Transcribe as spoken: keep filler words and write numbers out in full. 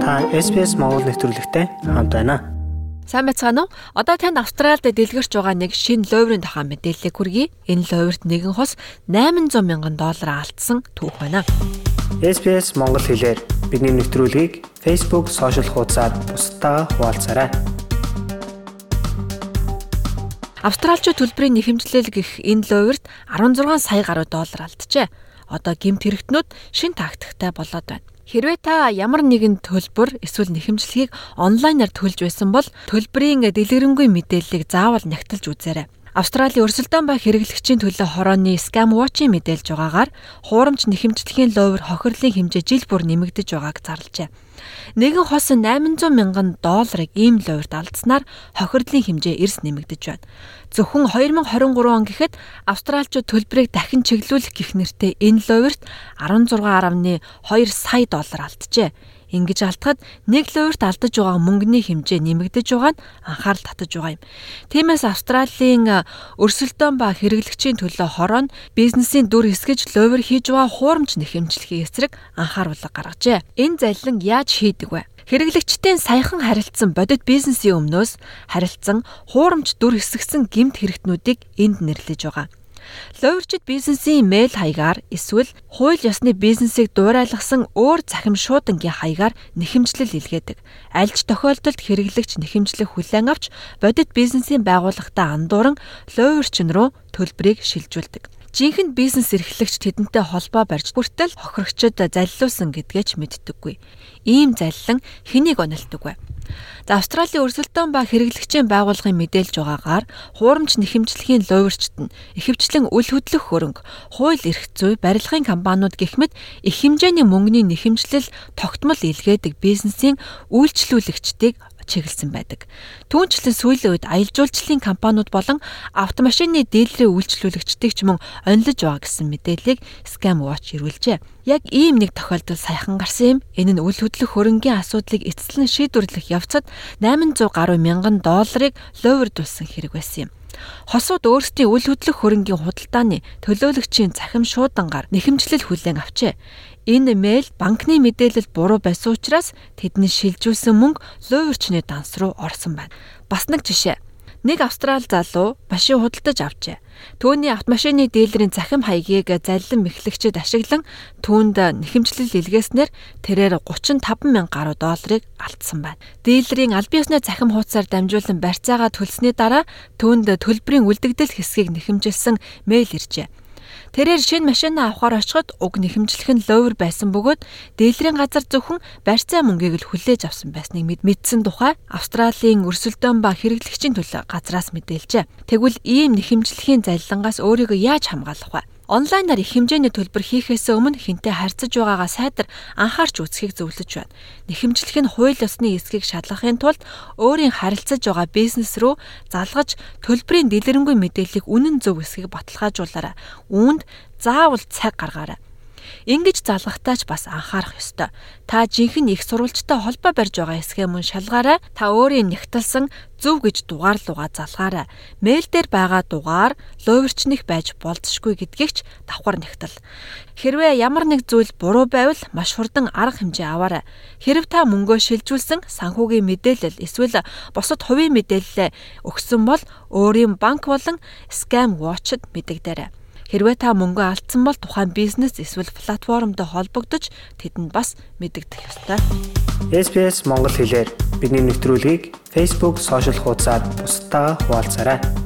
Та эс би эс Монгол нэвтрүүлэгтэй хамт байна. Сайн байцгаана уу? Одоо танд Австралид дэлгэрч байгаа нэг шинэ лойврын тухай мэдээллийг хүргэе. Энэ лойврт нэгэн хос восемь hundred мянган доллар алдсан түүх байна. эс би эс Монгол хэлээр бидний нэвтрүүлгийг Facebook, сошиал хуудасаар бусдаа хуваалцаарай. Австралчууд төлбөрийн нэхэмжлэл гэх энэ лойврт sixteen сая гаруй доллар алджээ. Одоо гэмт хэрэгтнүүд шинэ тактиктай болоод байна. Хэрвээ та ямар нэгэн төлбөр эсвэл нэхэмжлэгийг онлайнаар төлж байсан бол төлбөрийн дэлгэрэнгүй мэдээллийг заавал нягтлж үзээрэй. Австралийн өрсөлдөөн ба хэрэглэгчийн төлөө хорооны Scam Watch-ийн мэдээлж байгаагаар хуурамч нэхэмжлэхийн лойвр хохирлын хэмжээ жил бүр нэмэгдэж байгааг зарлажээ. Нэгэн хос eight hundred мянган долларыг ийм лойврт алдснаар хохирлын хэмжээ эрс нэмэгдэж байна. Зөвхөн twenty twenty-three он гэхэд австралчууд төлбөрийг дахин чиглүүлэх гэх нэртэй энэ лойврт sixteen point two сая доллар алджээ. Ингэж алдахад нэг лойврт алдаж байгаа мөнгөний хэмжээ нэмэгдэж байгаа нь анхаарал татаж байгаа юм. Тиймээс Австралийн өрсөлдөөн ба хэрэглэгчийн төлөө хороо нь бизнесийн дүр хэсгэж лойвр хийж байгаа хуурамч нэхэмжлэхийн эсрэг анхааруулга гаргажээ. Энэ залилан яаж хийдэг вэ? Хэрэглэгчтэй саяхан харилцсан бодит бизнесийн өмнөөс харилцсан хуурамч дүр хэсгсэн гэмт хэрэгтнүүдийг энд нэрлэж байгаа. Лойврчид бизнесийн мэйл хаягаар эсвэл хууль ёсны бизнесийг дуурайлгасан өөр цахим шуудангийн хаягаар нэхэмжлэл илгээдэг. Аль ч тохиолдолд хэрэглэгч нэхэмжлэх хүлээн авч бодит бизнесийн байгууллагатай андууран лойврчин руу төлбөрийг шилжүүлдэг. Жинхэнэ бизнес эрхлэгч тэдэнтэй холбоо барьж бүртэл хохирогчид залилуулсан гэдгээ ч мэддэггүй. Ийм залилан хэнийг онолдог вэ? За Австралийн өрсөлдөөн ба хэрэглэгчийн байгууллагын мэдээлж байгаагаар хуурамч нэхэмжлэхийн лойврчид нь ихэвчлэн үл хөдлөх хөрөнгө, хууль эрх зүй, барилгын компаниуд гэх мэт их хэмжээний мөнгөний нэхэмжлэл тогтмол илгээдэг бизнесийн үйлчлүүлэгчдийг чиглэсэн байдаг. Түүнчлэн сүүлийн үед аялал жуулчлалын компаниуд болон автомашины дилерийн үйлчлүүлэгчдийг ч мөн онилж байгаа гэсэн мэдээллийг Scam Watch ирүүлжээ. Яг ийм нэг тохиолдол саяхан гарсан юм. Энэ нь үл хөдлөх хөрөнгийн асуудлыг эцэслэн шийдвэрлэх явцад eight hundred гаруй мянган долларыг лойврдуулсан хэрэг байсан юм. Хосууд өөрсдийн үл хөдлөх хөрөнгийн худалдааны төлөөлөгчийн цахим шуудангаар нэхэмжлэл хүлээн авчээ. Энэ мэйл банкны мэдээлэл буруу байсан учраас тэдний шилжүүлсэн мөнгө лойврчны данс руу орсон байна. Бас нэг жишээ. Нэг австрал залуу машин худалдаж авчээ. Түүний автомашины дилерийн цахим хаягийг залилан мэхлэгчид ашиглан түүнд нэхэмжлэл илгээснээр тэрээр thirty-five мянган гаруй долларыг алдсан байна. Дилерийн аль биесны цахим хуудасаар дамжуулан барьцаагаа төлсөний дараа түүнд төлбөрийн үлдэгдэл хэсгийг нэхэмжилсэн мэйл иржээ. Тэрээр шинэ машинаа авахар очиход уг нэхэмжлэх нь лойвр байсан бөгөөд дилерийн газар зөвхөн барьцаа мөнгийг л хүлээж авсан байсныг мэдсэн тухай Австралийн өрсөлдөөн ба хэрэглэгчийн төлөө газраас мэдээлжээ. Тэгвэл ийм нэхэмжлэхийн залилангаас өөрийгөө яаж хамгаалах вэ? Онлайнаар их хэмжээний төлбөр хийхээс өмнө хинтээ харьцаж байгаагаа сайдар анхаарч үзхийг зөвлөж байна. Нэхэмжлэх нь хууль ёсны эсхийг шалгахын тулд өөрийн харилцаж байгаа бизнес рүү залгаж төлбөрийн дэлгэрэнгүй мэдээллийг үнэн зөв эсхийг баталгаажуулаарай. Үүнд заавал цаг гаргаарай. Ингэж залгахтаа ч бас анхаарах ёстой. Та жинхэнэ их сурвалжтай холбоо барьж байгаа эсхээ мөн шалгаарай. Та өөрийн нягтлсан зөв гэж дугаарлуугаа залгаарай. Мэйл дээр байгаа дугаар лойврчных байж болзошгүй гэдгийг ч давхар нягтал. Хэрвээ ямар нэг зүйл буруу байвал маш хурдан арга хэмжээ аваарай. Хэрв та мөнгөө шилжүүлсэн санхүүгийн мэдээлэл эсвэл бусад хувийн мэдээлэл өгсөн бол өөрийн банк болон Scam Watch-д мэдэгдээрэй. Хэрвээ та мөнгө алдсан бол тухайн бизнес эсвэл платформтой холбогдож тэдэнд бас мэдэгдэх ёстой. эс би эс Монгол хэлээр бидний нэвтрүүлгийг Facebook, сошиал хуудасаар бусдаа хуваалцаарай.